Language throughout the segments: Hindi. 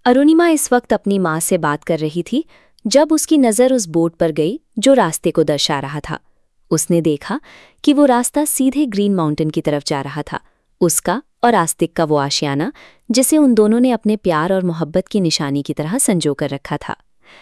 अरुणिमा इस वक्त अपनी माँ से बात कर रही थी जब उसकी नज़र उस बोर्ड पर गई जो रास्ते को दर्शा रहा था। उसने देखा कि वो रास्ता सीधे ग्रीन माउंटेन की तरफ जा रहा था, उसका और आस्तिक का वो आशियाना जिसे उन दोनों ने अपने प्यार और मोहब्बत की निशानी की तरह संजो कर रखा था।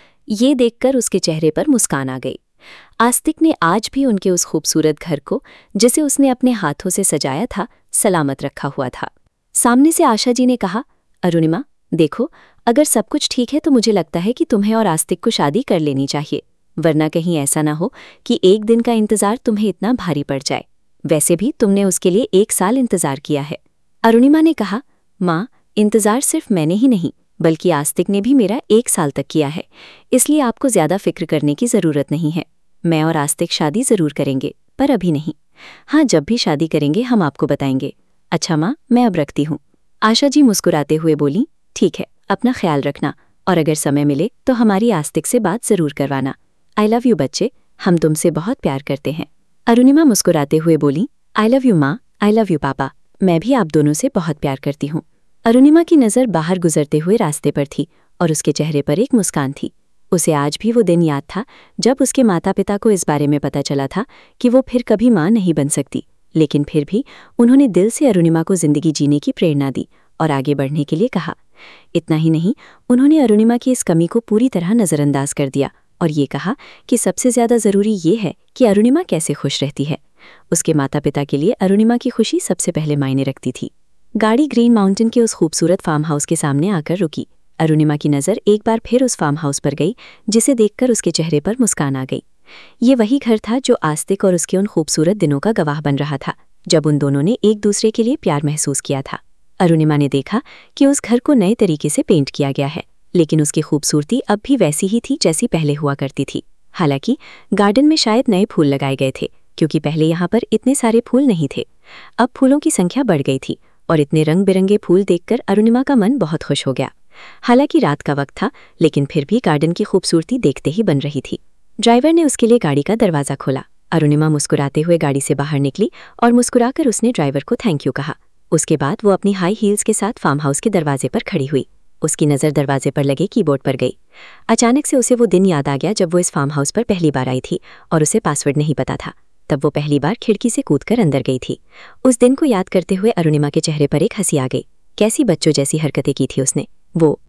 ये देखकर उसके चेहरे पर मुस्कान आ गई। आस्तिक ने आज भी उनके उस खूबसूरत घर को, जिसे उसने अपने हाथों से सजाया था, सलामत रखा हुआ था। सामने से आशा जी ने कहा, अरुणिमा देखो, अगर सब कुछ ठीक है तो मुझे लगता है कि तुम्हें और आस्तिक को शादी कर लेनी चाहिए, वरना कहीं ऐसा ना हो कि एक दिन का इंतजार तुम्हें इतना भारी पड़ जाए। वैसे भी तुमने उसके लिए 1 साल इंतजार किया है। अरुणिमा ने कहा, माँ, इंतजार सिर्फ मैंने ही नहीं बल्कि आस्तिक ने भी मेरा 1 साल तक किया है, इसलिए आपको ज्यादा फिक्र करने की जरूरत नहीं है। मैं और आस्तिक शादी जरूर करेंगे, पर अभी नहीं। हाँ, जब भी शादी करेंगे हम आपको बताएंगे। अच्छा माँ, मैं अब रखती हूँ। आशा जी मुस्कुराते हुए बोली, ठीक है, अपना ख्याल रखना, और अगर समय मिले तो हमारी आस्तिक से बात जरूर करवाना। आई लव यू बच्चे, हम तुमसे बहुत प्यार करते हैं। अरुणिमा मुस्कुराते हुए बोली, आई लव यू माँ, आई लव यू पापा, मैं भी आप दोनों से बहुत प्यार करती हूँ। अरुणिमा की नज़र बाहर गुजरते हुए रास्ते पर थी और उसके चेहरे पर एक मुस्कान थी। उसे आज भी वो दिन याद था जब उसके माता पिता को इस बारे में पता चला था कि वो फिर कभी माँ नहीं बन सकती, लेकिन फिर भी उन्होंने दिल से अरुणिमा को जिंदगी जीने की प्रेरणा दी और आगे बढ़ने के लिए कहा। इतना ही नहीं, उन्होंने अरुणिमा की इस कमी को पूरी तरह नज़रअंदाज कर दिया और ये कहा कि सबसे ज़्यादा ज़रूरी ये है कि अरुणिमा कैसे खुश रहती है। उसके माता पिता के लिए अरुणिमा की खुशी सबसे पहले मायने रखती थी। गाड़ी ग्रीन माउंटेन के उस खूबसूरत फार्म हाउस के सामने आकर रुकी। अरुणिमा की नज़र एक बार फिर उस फार्म हाउस पर गई, जिसे देखकर उसके चेहरे पर मुस्कान आ गई। ये वही घर था जो आस्तिक और उसके उन खूबसूरत दिनों का गवाह बन रहा था, जब उन दोनों ने एक दूसरे के लिए प्यार महसूस किया था। अरुणिमा ने देखा कि उस घर को नए तरीके से पेंट किया गया है, लेकिन उसकी खूबसूरती अब भी वैसी ही थी जैसी पहले हुआ करती थी। हालांकि गार्डन में शायद नए फूल लगाए गए थे, क्योंकि पहले यहाँ पर इतने सारे फूल नहीं थे। अब फूलों की संख्या बढ़ गई थी और इतने रंग बिरंगे फूल देखकर अरुणिमा का मन बहुत खुश हो गया। हालांकि रात का वक्त था, लेकिन फिर भी गार्डन की खूबसूरती देखते ही बन रही थी। ड्राइवर ने उसके लिए गाड़ी का दरवाज़ा खोला। अरुणिमा मुस्कुराते हुए गाड़ी से बाहर निकली और मुस्कुराकर उसने ड्राइवर को थैंक यू कहा। उसके बाद वो अपनी हाई हील्स के साथ फार्म हाउस के दरवाजे पर खड़ी हुई। उसकी नज़र दरवाजे पर लगे कीबोर्ड पर गई। अचानक से उसे वो दिन याद आ गया जब वो इस फार्म हाउस पर पहली बार आई थी और उसे पासवर्ड नहीं पता था। तब वो पहली बार खिड़की से कूदकर अंदर गई थी। उस दिन को याद करते हुए अरुणिमा के चेहरे पर एक हंसी आ गई। कैसी बच्चों जैसी हरकतें की थी उसने। वो